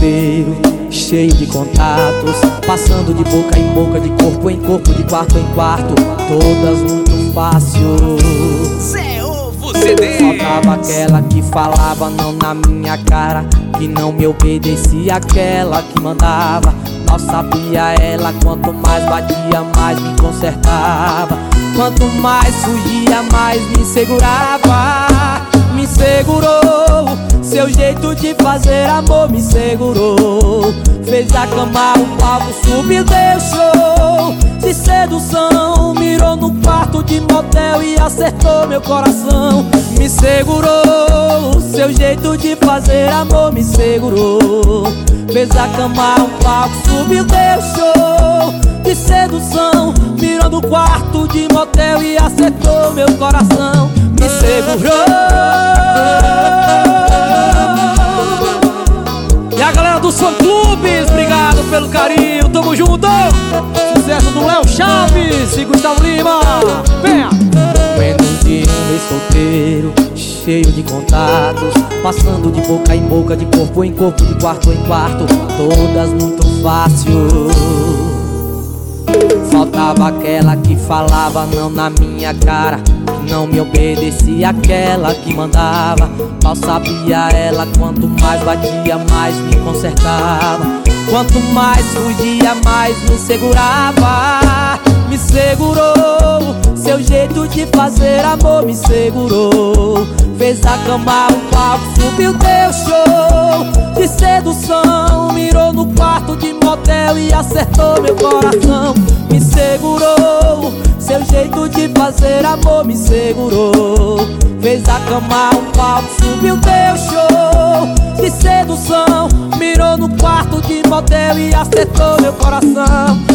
solteiro, cheio de contatos, passando de boca em boca, de corpo em corpo, de quarto em quarto, todas muito fácil. Zé Ovo CD. Faltava aquela que falava não na minha cara, que não me obedecia, aquela que mandava. Mal sabia ela, quanto mais batia, mais me consertava. Quanto mais fugia, mais me segurava. Me segurou, seu jeito de fazer amor me segurou. Fez a cama, o palco subiu, deu show de sedução. Mirou no quarto de motel e acertou meu coração. Me segurou, seu jeito de fazer amor me segurou. Fez a cama, o palco subiu, deu show de sedução. Mirou no quarto de motel e acertou meu coração. Me segurou. E a galera dos fã-clubes, obrigado pelo carinho, tamo junto. Sucesso do Léo Chaves e Gustavo Lima. Venha! Menos de um mês solteiro, cheio de contatos, passando de boca em boca, de corpo em corpo, de quarto em quarto, todas muito fácil. Faltava aquela que falava não na minha cara, que não me obedecia, aquela que mandava. Mal sabia ela, quanto mais batia, mais me consertava. Quanto mais fugia, mais me segurava. Me segurou, seu jeito de fazer amor me segurou. Fez a cama, o palco subiu, deu show de sedução. Mirou no quarto de motel e acertou meu coração. Me segurou, seu jeito de fazer amor me segurou. Fez a cama, o palco subiu, deu show de sedução. Mirou no quarto de motel e acertou meu coração.